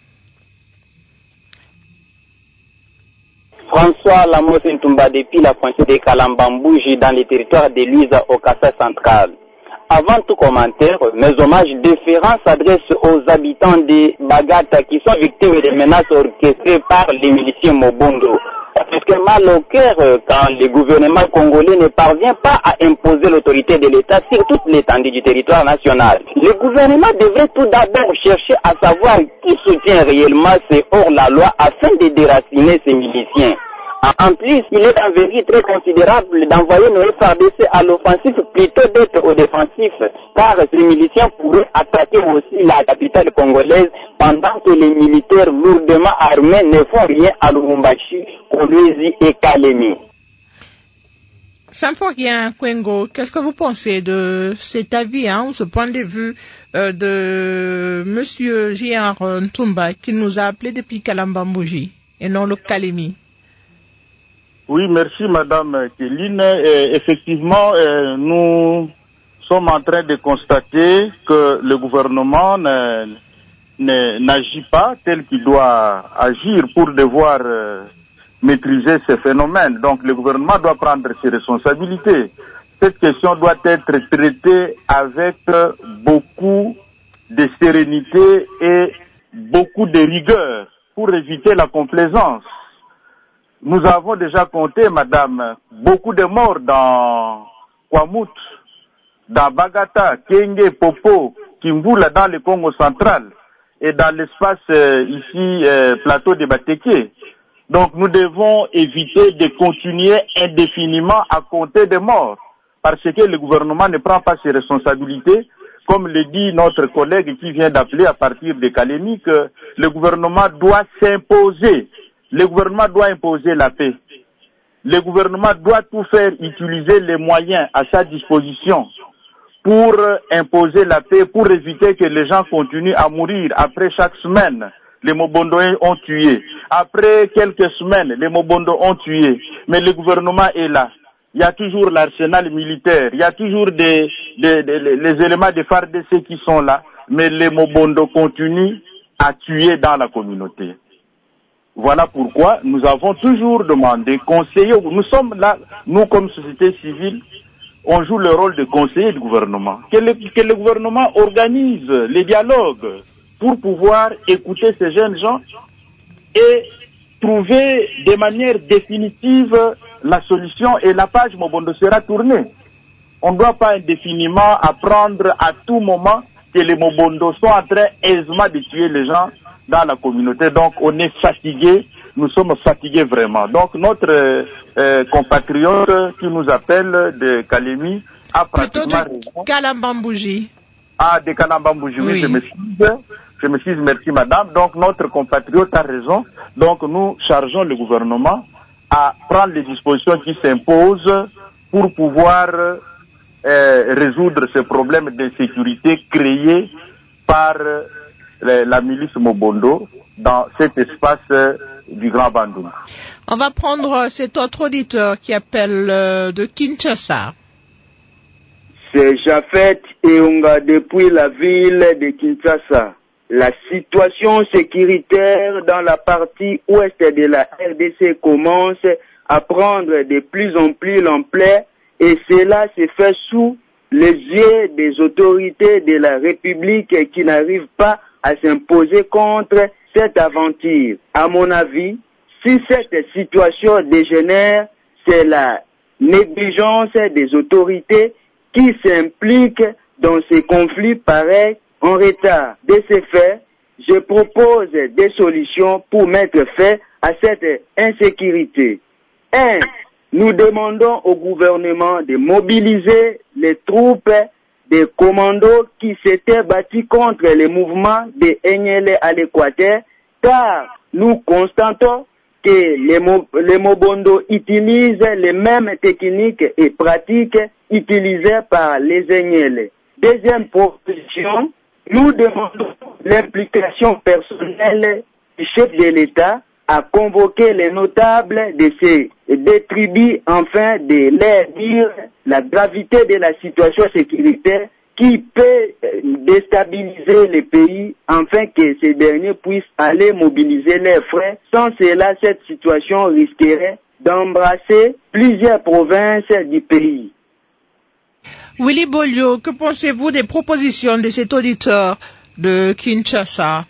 François Lamos Ntumba depuis la frontière de Kalambambouji dans le territoire de Luisa au Kassai central. Avant tout commentaire, mes hommages déférents s'adressent aux habitants de Bagata qui sont victimes des menaces orchestrées par les miliciens Mobundo. Parce que mal au cœur quand le gouvernement congolais ne parvient pas à imposer l'autorité de l'État sur toute l'étendue du territoire national. Le gouvernement devrait tout d'abord chercher à savoir qui soutient réellement ces hors-la-loi afin de déraciner ces miliciens. En plus, il est en vérité très considérable d'envoyer nos F A R D C à l'offensif plutôt d'être au défensif, car ces miliciens pourraient attaquer aussi la capitale congolaise pendant que les militaires lourdement armés ne font rien à Lubumbashi, Kolwezi et Kalemi. Symphorien Kwengo, qu'est-ce que vous pensez de cet avis, hein, ce point de vue euh, de Monsieur J R Ntumba qui nous a appelé depuis Kalambambouji et non le Kalemi? Oui, merci Madame Kéline. Et effectivement, euh, nous sommes en train de constater que le gouvernement ne, ne, n'agit pas tel qu'il doit agir pour devoir euh, maîtriser ces phénomènes. Donc le gouvernement doit prendre ses responsabilités. Cette question doit être traitée avec beaucoup de sérénité et beaucoup de rigueur pour éviter la complaisance. Nous avons déjà compté, madame, beaucoup de morts dans Kwamut, dans Bagata, Kenge, Popo, Kimbula, dans le Congo central et dans l'espace euh, ici, euh, plateau de Batéké. Donc nous devons éviter de continuer indéfiniment à compter des morts parce que le gouvernement ne prend pas ses responsabilités. Comme le dit notre collègue qui vient d'appeler à partir de Kalemi, que le gouvernement doit s'imposer. Le gouvernement doit imposer la paix. Le gouvernement doit tout faire, utiliser les moyens à sa disposition pour imposer la paix, pour éviter que les gens continuent à mourir après chaque semaine, les Mobondois ont tué. Après quelques semaines, les Mobondo ont tué. Mais le gouvernement est là. Il y a toujours l'arsenal militaire. Il y a toujours des, des, des les éléments de F A R D C qui sont là. Mais les Mobondo continuent à tuer dans la communauté. Voilà pourquoi nous avons toujours demandé, conseiller, nous sommes là, nous comme société civile, on joue le rôle de conseiller du gouvernement. Que le, que le gouvernement organise les dialogues pour pouvoir écouter ces jeunes gens et trouver de manière définitive la solution et la page Mobondo sera tournée. On ne doit pas indéfiniment apprendre à tout moment que les Mobondo sont en train aisément de tuer les gens dans la communauté. Donc on est fatigué, nous sommes fatigués vraiment. Donc notre euh, euh, compatriote qui nous appelle de Kalemi a pratiquement raison. Plutôt de Kalambambouji. Ah, de Kalambambouji, oui, je m'excuse. Je m'excuse, merci madame. Donc notre compatriote a raison. Donc nous chargeons le gouvernement à prendre les dispositions qui s'imposent pour pouvoir euh, résoudre ces problèmes d'insécurité créés par euh, la milice Mobondo dans cet espace euh, du Grand Bandung. On va prendre cet autre auditeur qui appelle euh, de Kinshasa. C'est Jafet Eunga depuis la ville de Kinshasa. La situation sécuritaire dans la partie ouest de la R D C commence à prendre de plus en plus l'ampleur et cela se fait sous les yeux des autorités de la République qui n'arrivent pas à s'imposer contre cette aventure. À mon avis, si cette situation dégénère, c'est la négligence des autorités qui s'impliquent dans ces conflits pareils en retard. De ce fait, je propose des solutions pour mettre fin à cette insécurité. un. Nous demandons au gouvernement de mobiliser les troupes des commandos qui s'étaient battus contre les mouvements de Enyele à l'Équateur, car nous constatons que les, Mo les Mobondo utilisent les mêmes techniques et pratiques utilisées par les Enyele. Deuxième proposition, nous demandons l'implication personnelle du chef de l'État à convoquer les notables de ces deux tribus afin de leur dire la gravité de la situation sécuritaire qui peut déstabiliser les pays afin que ces derniers puissent aller mobiliser leurs frères. Sans cela, cette situation risquerait d'embrasser plusieurs provinces du pays. Willy Bolio, que pensez-vous des propositions de cet auditeur de Kinshasa?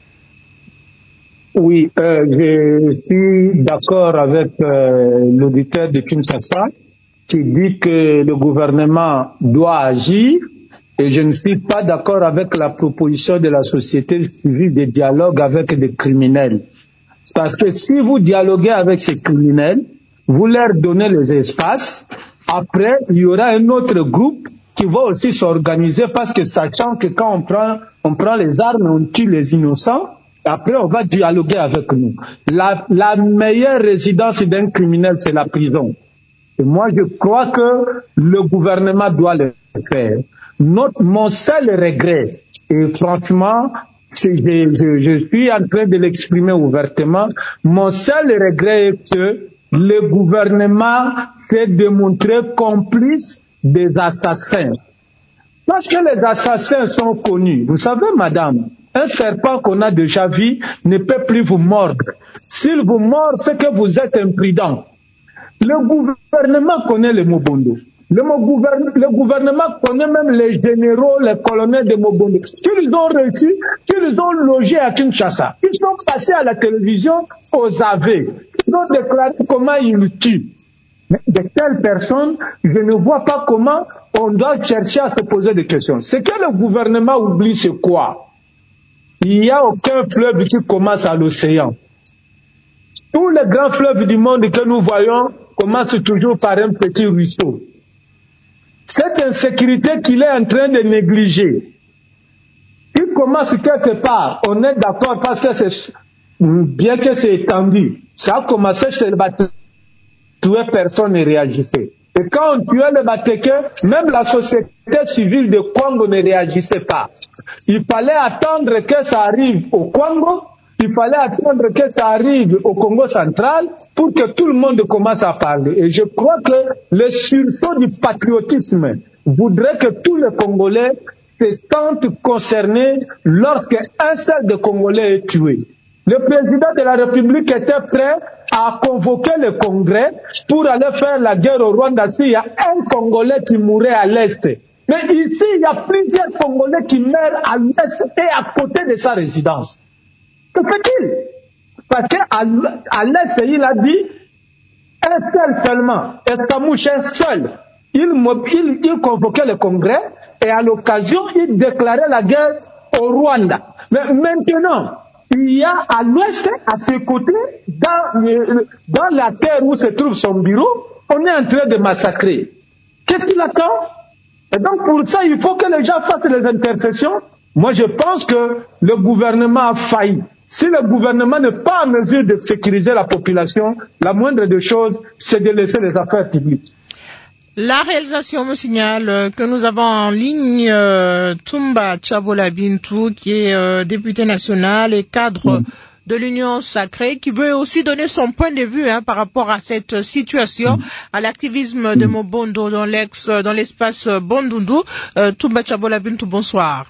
Oui, euh, je suis d'accord avec euh, l'auditeur de Kinshasa qui dit que le gouvernement doit agir et je ne suis pas d'accord avec la proposition de la société civile de dialogue avec des criminels. Parce que si vous dialoguez avec ces criminels, vous leur donnez les espaces, après il y aura un autre groupe qui va aussi s'organiser parce que sachant que quand on prend, on prend les armes, on tue les innocents, après, on va dialoguer avec nous. La, la meilleure résidence d'un criminel, c'est la prison. Et moi, je crois que le gouvernement doit le faire. Notre, mon seul regret, et franchement, je, je, je suis en train de l'exprimer ouvertement, mon seul regret est que le gouvernement s'est démontré complice des assassins. Parce que les assassins sont connus. Vous savez, madame, un serpent qu'on a déjà vu ne peut plus vous mordre. S'il vous mord, c'est que vous êtes imprudent. Le gouvernement connaît les Mobondo. Le, gouverne, le gouvernement connaît même les généraux, les colonels de Mobondo. Qu'ils ont reçus, qu'ils ont logé à Kinshasa. Ils sont passés à la télévision aux A V. Ils ont déclaré comment ils tuent. Mais de telles personnes, je ne vois pas comment on doit chercher à se poser des questions. Ce que le gouvernement oublie, c'est quoi? Il n'y a aucun fleuve qui commence à l'océan. Tous les grands fleuves du monde que nous voyons commencent toujours par un petit ruisseau. Cette insécurité qu'il est en train de négliger, il commence quelque part, on est d'accord parce que c'est, bien que c'est étendu, ça a commencé chez le bateau, tuer personne ne réagissait. Et quand on tuait le Bateke, même la société civile de Congo ne réagissait pas. Il fallait attendre que ça arrive au Congo, Il fallait attendre que ça arrive au Congo central pour que tout le monde commence à parler. Et je crois que le sursaut du patriotisme voudrait que tous les Congolais se sentent concernés lorsque un seul de Congolais est tué. Le président de la République était prêt à convoquer le Congrès pour aller faire la guerre au Rwanda s'il y a un Congolais qui mourrait à l'Est. Mais ici, il y a plusieurs Congolais qui meurent à l'Est et à côté de sa résidence. Que fait-il? Parce qu'à à l'Est, il a dit un seul seulement, Eskamouche un seul. Il, il, il convoquait le Congrès et à l'occasion, il déclarait la guerre au Rwanda. Mais maintenant, il y a à l'ouest, à ses côtés, dans, dans la terre où se trouve son bureau, on est en train de massacrer. Qu'est-ce qu'il attend? Et donc pour ça, il faut que les gens fassent les intercessions. Moi, je pense que le gouvernement a failli. Si le gouvernement n'est pas en mesure de sécuriser la population, la moindre des choses, c'est de laisser les affaires publiques. La réalisation me signale que nous avons en ligne euh, Tumba Chabola Bintou, qui est euh, député national et cadre mmh. de l'Union Sacrée, qui veut aussi donner son point de vue hein, par rapport à cette situation, mmh. à l'activisme mmh. de Mobondo dans l'ex, dans l'espace Bandundu. Euh, Tumba Chabola Bintou, bonsoir.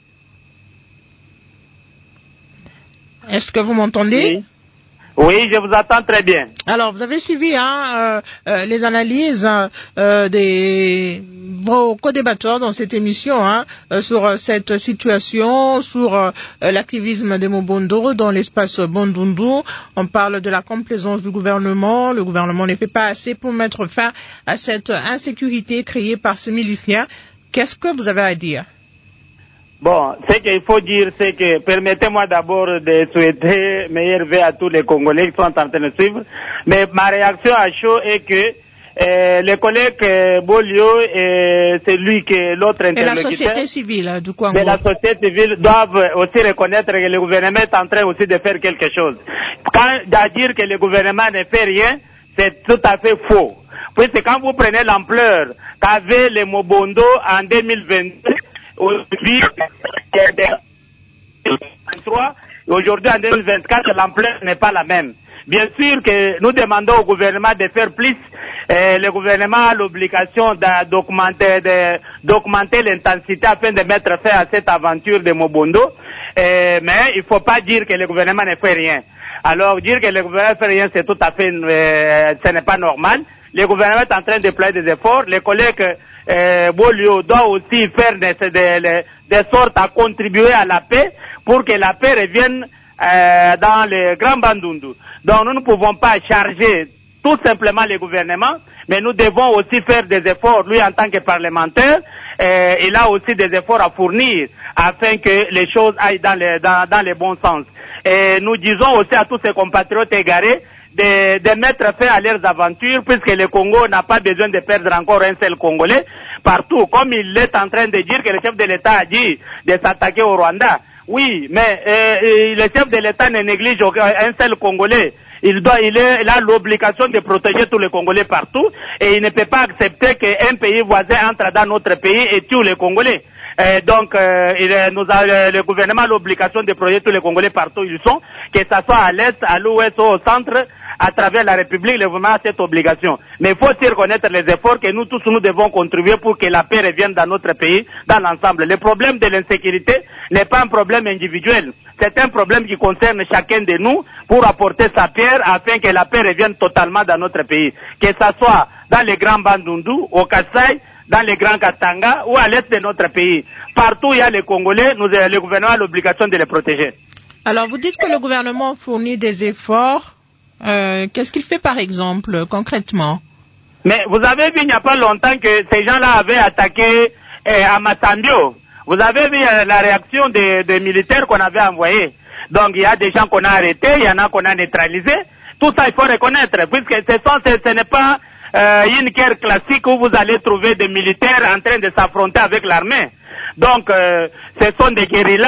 Est-ce que vous m'entendez? Oui. Oui, je vous attends très bien. Alors, vous avez suivi hein, euh, euh, les analyses euh, des vos co-débatteurs dans cette émission hein, euh, sur euh, cette situation, sur euh, l'activisme des Mobondo dans l'espace Bandundu. On parle de la complaisance du gouvernement. Le gouvernement ne fait pas assez pour mettre fin à cette insécurité créée par ce milicien. Qu'est-ce que vous avez à dire? Bon, ce qu'il faut dire, c'est que permettez-moi d'abord de souhaiter meilleurs vœux à tous les Congolais qui sont en train de suivre. Mais ma réaction à chaud est que euh, les collègues euh, Bolio et celui que l'autre interlocuteur... Et la société civile du Congo. Mais la société civile doivent aussi reconnaître que le gouvernement est en train aussi de faire quelque chose. Quand à dire que le gouvernement ne fait rien, c'est tout à fait faux. Puisque quand vous prenez l'ampleur qu'avait les Mobondo en deux mille vingt-deux, aujourd'hui, aujourd'hui en deux mille vingt-quatre, l'ampleur n'est pas la même. Bien sûr que nous demandons au gouvernement de faire plus. Euh, le gouvernement a l'obligation de documenter, de documenter l'intensité afin de mettre fin à cette aventure de Mobondo. Euh, mais il ne faut pas dire que le gouvernement ne fait rien. Alors dire que le gouvernement ne fait rien, c'est tout à fait, euh, ce n'est pas normal. Le gouvernement est en train de déployer des efforts. Les collègues euh, Bolio doivent aussi faire des, des, des, des sortes à contribuer à la paix pour que la paix revienne euh, dans le Grand Bandundu. Donc nous ne pouvons pas charger tout simplement le gouvernement, mais nous devons aussi faire des efforts. Lui, en tant que parlementaire, euh, il a aussi des efforts à fournir afin que les choses aillent dans le, dans, dans le bon sens. Et nous disons aussi à tous ces compatriotes égarés de, de mettre fin à leurs aventures, puisque le Congo n'a pas besoin de perdre encore un seul Congolais partout. Comme il est en train de dire que le chef de l'État a dit de s'attaquer au Rwanda. Oui, mais euh, le chef de l'État ne néglige un seul Congolais. Il doit, il, est, il a l'obligation de protéger tous les Congolais partout, et il ne peut pas accepter qu'un pays voisin entre dans notre pays et tue les Congolais. Euh, donc, euh, il, nous a, le gouvernement a l'obligation de protéger tous les Congolais partout où ils sont, que ce soit à l'est, à l'ouest ou au centre, à travers la République, le gouvernement a cette obligation. Mais il faut aussi reconnaître les efforts que nous tous nous devons contribuer pour que la paix revienne dans notre pays, dans l'ensemble. Le problème de l'insécurité n'est pas un problème individuel. C'est un problème qui concerne chacun de nous pour apporter sa pierre afin que la paix revienne totalement dans notre pays. Que ce soit dans les grands Bandundu, au Kasaï, dans les grands Katanga ou à l'est de notre pays. Partout où il y a les Congolais, nous, le gouvernement a l'obligation de les protéger. Alors vous dites que le gouvernement fournit des efforts. Euh, qu'est-ce qu'il fait par exemple, concrètement? Mais vous avez vu il n'y a pas longtemps que ces gens-là avaient attaqué eh, à Matambio. Vous avez vu euh, la réaction des, des militaires qu'on avait envoyés. Donc il y a des gens qu'on a arrêtés, il y en a qu'on a neutralisés. Tout ça il faut reconnaître, puisque ce, sont, ce, ce n'est pas euh, une guerre classique où vous allez trouver des militaires en train de s'affronter avec l'armée. Donc euh, ce sont des guérillas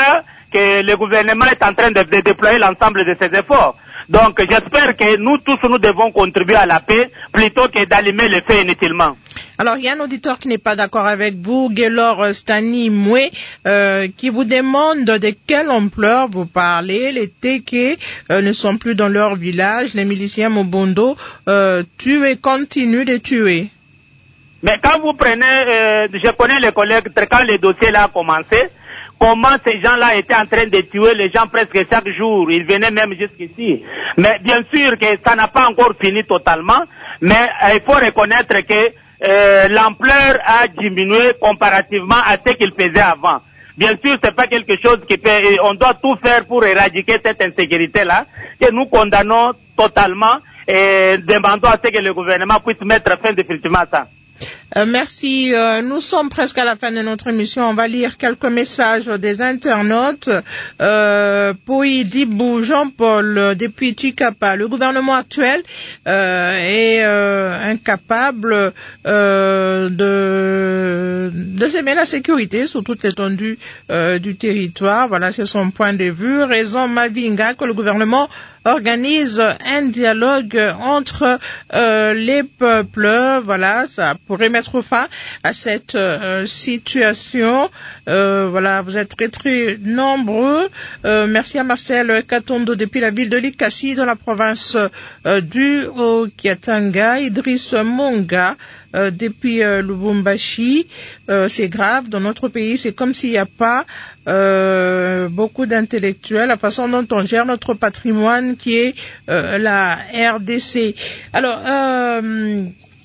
que le gouvernement est en train de, de déployer l'ensemble de ses efforts. Donc j'espère que nous tous nous devons contribuer à la paix plutôt que d'allumer le feu inutilement. Alors il y a un auditeur qui n'est pas d'accord avec vous, Gaylor Stani Moué, euh, qui vous demande de quelle ampleur vous parlez. Les Téké euh, ne sont plus dans leur village, les miliciens Mobondo euh, tuent et continuent de tuer. Mais quand vous prenez, euh, je connais les collègues, quand le dossier là a commencé, comment ces gens-là étaient en train de tuer les gens presque chaque jour. Ils venaient même jusqu'ici. Mais bien sûr que ça n'a pas encore fini totalement, mais euh, il faut reconnaître que euh, l'ampleur a diminué comparativement à ce qu'il faisait avant. Bien sûr, c'est pas quelque chose qui peut, on doit tout faire pour éradiquer cette insécurité-là, que nous condamnons totalement et demandons à ce que le gouvernement puisse mettre fin définitivement à ça. Euh, merci. Euh, nous sommes presque à la fin de notre émission. On va lire quelques messages des internautes. Euh, Poïdibou Jean-Paul, depuis Chikapa. Le gouvernement actuel euh, est euh, incapable euh, de, de semer la sécurité sur toute l'étendue euh, du territoire. Voilà, c'est son point de vue. Raison Mavinga que le gouvernement organise un dialogue entre euh, les peuples. Voilà, ça pourrait mettre fin à cette euh, situation. Euh, voilà, vous êtes très très nombreux. Euh, merci à Marcel Katondo depuis la ville de Likasi dans la province euh, du Haut-Kiatanga. Idriss Monga euh, depuis euh, Lubumbashi. Euh, c'est grave, dans notre pays, c'est comme s'il n'y a pas Euh, beaucoup d'intellectuels, la façon dont on gère notre patrimoine qui est euh, la R D C. Alors, euh,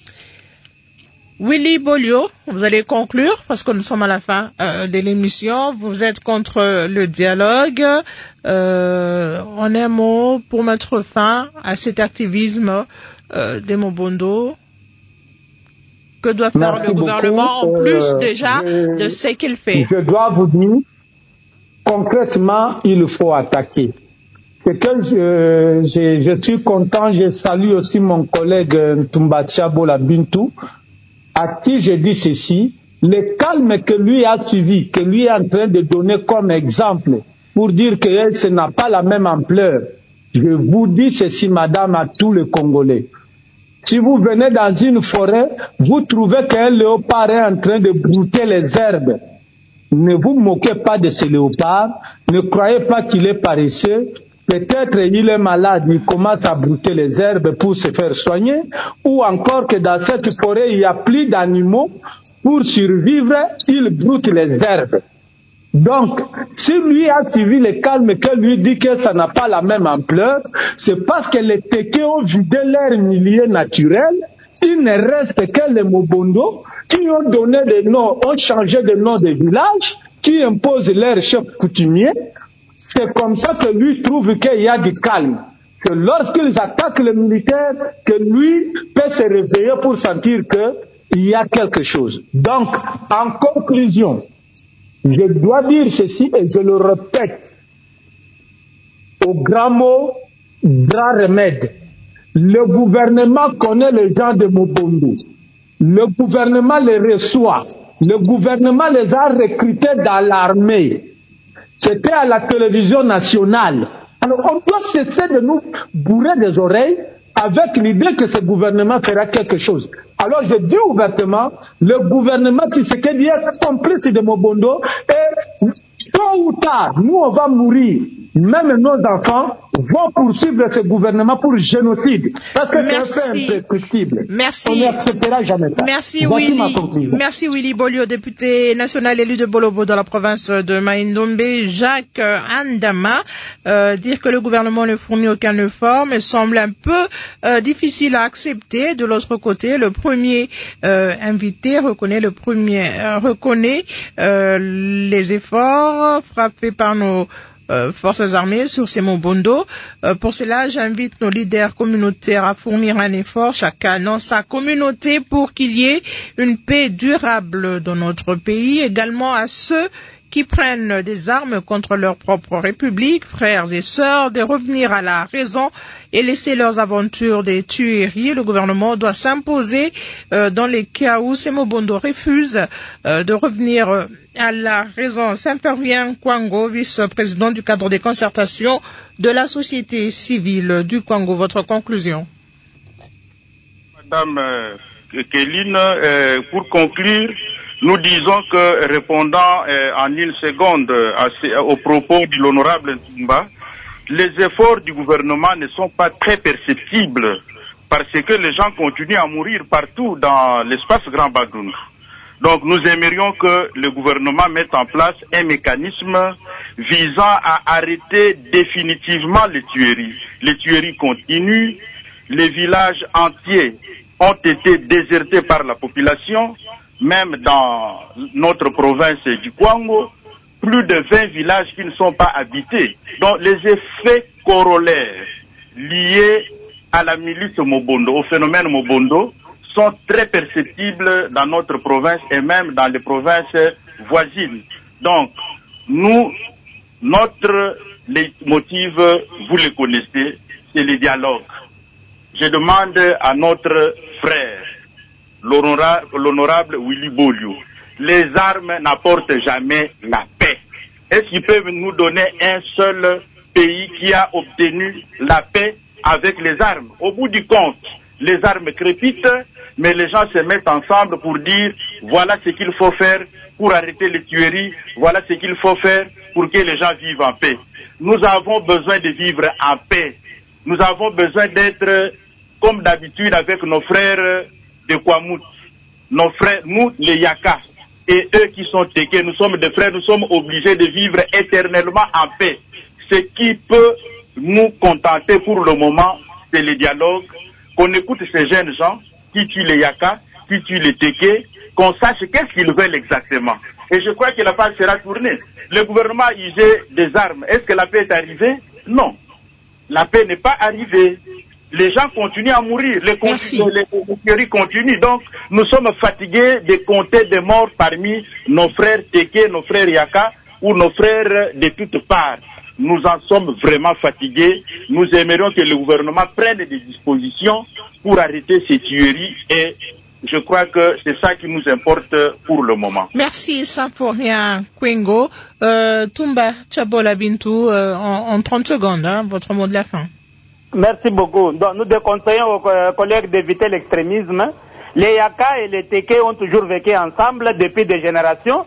Willy Bolio, vous allez conclure parce que nous sommes à la fin euh, de l'émission. Vous êtes contre le dialogue. Euh, en un mot, pour mettre fin à cet activisme euh, des Mobondo, que doit faire Merci le gouvernement beaucoup. en plus euh, déjà je, de ce qu'il fait? Je dois vous dire, concrètement, il faut attaquer. C'est que je, je, je suis content, je salue aussi mon collègue Ntumba Tchabola Bintou, à qui je dis ceci, le calme que lui a suivi, que lui est en train de donner comme exemple, pour dire que ce n'a pas la même ampleur. Je vous dis ceci, madame, à tous les Congolais. Si vous venez dans une forêt, vous trouvez qu'un léopard est en train de brouter les herbes. Ne vous moquez pas de ce léopard, ne croyez pas qu'il est paresseux. Peut-être il est malade, il commence à brouter les herbes pour se faire soigner, ou encore que dans cette forêt, il n'y a plus d'animaux. Pour survivre, il broute les herbes. Donc, si lui a suivi le calme que lui dit que ça n'a pas la même ampleur, c'est parce que les Téké ont vidé leur milieu naturel. Il ne reste que les Mobondo qui ont donné des noms, ont changé de nom de village, qui imposent leur chef coutumier. C'est comme ça que lui trouve qu'il y a du calme. Que lorsqu'ils attaquent les militaires, que lui peut se réveiller pour sentir qu'il y a quelque chose. Donc, en conclusion, je dois dire ceci et je le répète. Au grand mot, grand remède. Le gouvernement connaît les gens de Mobondo. Le gouvernement les reçoit. Le gouvernement les a recrutés dans l'armée. C'était à la télévision nationale. Alors on doit cesser de nous bourrer des oreilles avec l'idée que ce gouvernement fera quelque chose. Alors je dis ouvertement, le gouvernement Tshisekedi est complice de Mobondo et tôt ou tard, nous on va mourir. Même nos enfants vont poursuivre ce gouvernement pour génocide. Parce que c'est un fait imprescriptible. Merci. On n'acceptera jamais ça. Merci Voici Willy. ma conclusion. Merci Willy Bolio, député national élu de Bolobo dans la province de Maïndombe. Jacques Andama, euh, dire que le gouvernement ne fournit aucun effort me semble un peu euh, difficile à accepter. De l'autre côté, le premier euh, invité reconnaît le premier euh, reconnaît euh, les efforts frappés par nos Euh, forces armées sur ces Mobondo. Euh, pour cela, j'invite nos leaders communautaires à fournir un effort, chacun dans sa communauté, pour qu'il y ait une paix durable dans notre pays. Également à ceux qui prennent des armes contre leur propre république, frères et sœurs, de revenir à la raison et laisser leurs aventures des tueries. Le gouvernement doit s'imposer euh, dans les cas où Semobondo refuse euh, de revenir euh, à la raison. Saint-Fervien Kwango, vice-président du cadre des concertations de la société civile du Congo. Votre conclusion? Madame euh, Kéline, euh, pour conclure, nous disons que répondant euh, en une seconde à ces, aux propos de l'honorable Ntumba, les efforts du gouvernement ne sont pas très perceptibles parce que les gens continuent à mourir partout dans l'espace Grand Badoun. Donc nous aimerions que le gouvernement mette en place un mécanisme visant à arrêter définitivement les tueries. Les tueries continuent, les villages entiers ont été désertés par la population, même dans notre province du Kwango, plus de vingt villages qui ne sont pas habités. Donc les effets corollaires liés à la milice Mobondo, au phénomène Mobondo, sont très perceptibles dans notre province et même dans les provinces voisines. Donc, nous, notre motif, vous le connaissez, c'est le dialogue. Je demande à notre frère, l'honorable Willy Boliou, les armes n'apportent jamais la paix. Est-ce qu'ils peuvent nous donner un seul pays qui a obtenu la paix avec les armes? Au bout du compte, les armes crépitent, mais les gens se mettent ensemble pour dire voilà ce qu'il faut faire pour arrêter les tueries, voilà ce qu'il faut faire pour que les gens vivent en paix. Nous avons besoin de vivre en paix. Nous avons besoin d'être comme d'habitude avec nos frères de Kwamut, nos frères, nous les Yaka, et eux qui sont Téké, nous sommes des frères, nous sommes obligés de vivre éternellement en paix. Ce qui peut nous contenter pour le moment, c'est le dialogue, qu'on écoute ces jeunes gens qui tuent les Yaka, qui tuent les Téké, qu'on sache qu'est-ce qu'ils veulent exactement. Et je crois que la page sera tournée. Le gouvernement a usé des armes. Est-ce que la paix est arrivée? Non. La paix n'est pas arrivée. Les gens continuent à mourir, les tueries continuent. Donc, nous sommes fatigués de compter des morts parmi nos frères Téké, nos frères Yaka ou nos frères de toutes parts. Nous en sommes vraiment fatigués. Nous aimerions que le gouvernement prenne des dispositions pour arrêter ces tueries et je crois que c'est ça qui nous importe pour le moment. Merci, Saint-Fervien Kwango. Euh, Tumba Chabola Bintou, euh, en, en trente secondes, hein, votre mot de la fin. Merci beaucoup. Donc, nous déconseillons aux collègues d'éviter l'extrémisme. Les Yaka et les Téké ont toujours vécu ensemble depuis des générations.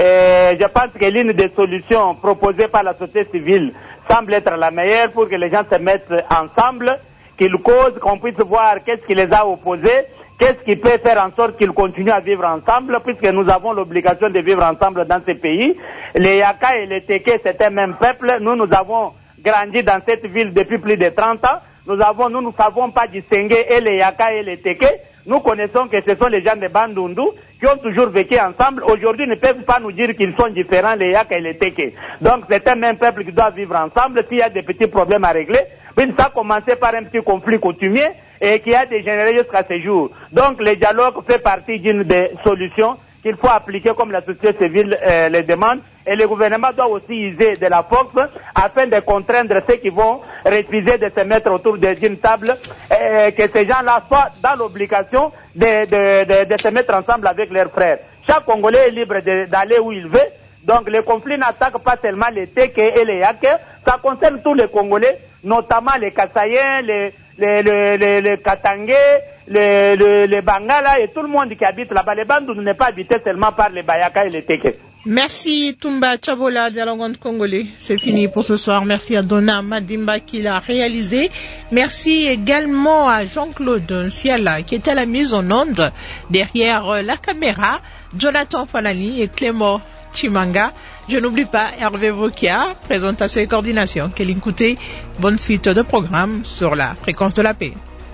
Et je pense que l'une des solutions proposées par la société civile semble être la meilleure pour que les gens se mettent ensemble, qu'ils causent, qu'on puisse voir qu'est-ce qui les a opposés, qu'est-ce qui peut faire en sorte qu'ils continuent à vivre ensemble, puisque nous avons l'obligation de vivre ensemble dans ces pays. Les Yaka et les Téké, c'est un même peuple. Nous, nous avons grandi dans cette ville depuis plus de trente ans. Nous avons, nous ne savons pas distinguer et les Yaka et les Téké. Nous connaissons que ce sont les gens de Bandundu qui ont toujours vécu ensemble. Aujourd'hui, ils ne peuvent pas nous dire qu'ils sont différents, les Yaka et les Téké. Donc, c'est un même peuple qui doit vivre ensemble. S'il y a des petits problèmes à régler, puis ça a commencé par un petit conflit coutumier et qui a dégénéré jusqu'à ce jour. Donc, le dialogue fait partie d'une des solutions qu'il faut appliquer comme la société civile euh, les demande. Et le gouvernement doit aussi user de la force afin de contraindre ceux qui vont refuser de se mettre autour d'une table, euh, que ces gens-là soient dans l'obligation de, de, de, de se mettre ensemble avec leurs frères. Chaque Congolais est libre d'aller où il veut. Donc le conflit n'attaque pas seulement les Téké et les Yaka, ça concerne tous les Congolais, notamment les Kassaïens, les, les, les, les, les Katangais, les, les, les Bangala et tout le monde qui habite là-bas. Les Bandou n'est pas habité seulement par les Bayaka et les Téké. Merci Tumba Chabola, dialogue congolais. C'est fini pour ce soir. Merci à Donna Madimba qui l'a réalisé. Merci également à Jean-Claude Siala qui était à la mise en onde derrière la caméra, Jonathan Fanani et Clément Chimanga. Je n'oublie pas Hervé Vokia, présentation et coordination. Quelle écoutez, bonne suite de programme sur la fréquence de la paix.